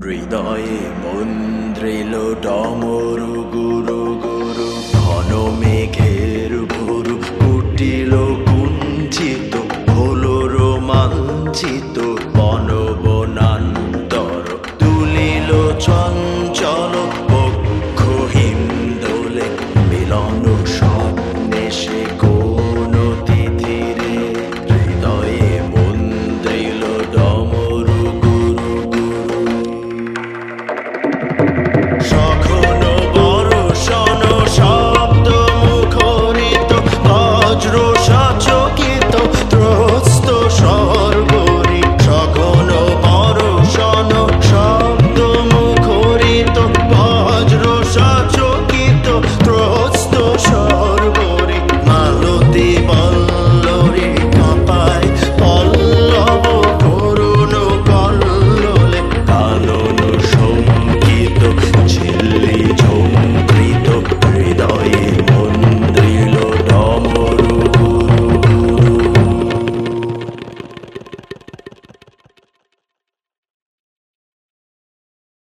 হৃদয়ে মন্ত্রিল ডমরু গুরু গুরু ঘন মেঘের ভুরু কুটিল কুঞ্চিত হলো রোমাঞ্চিত বনবনান্তর তুলিল ছন্দ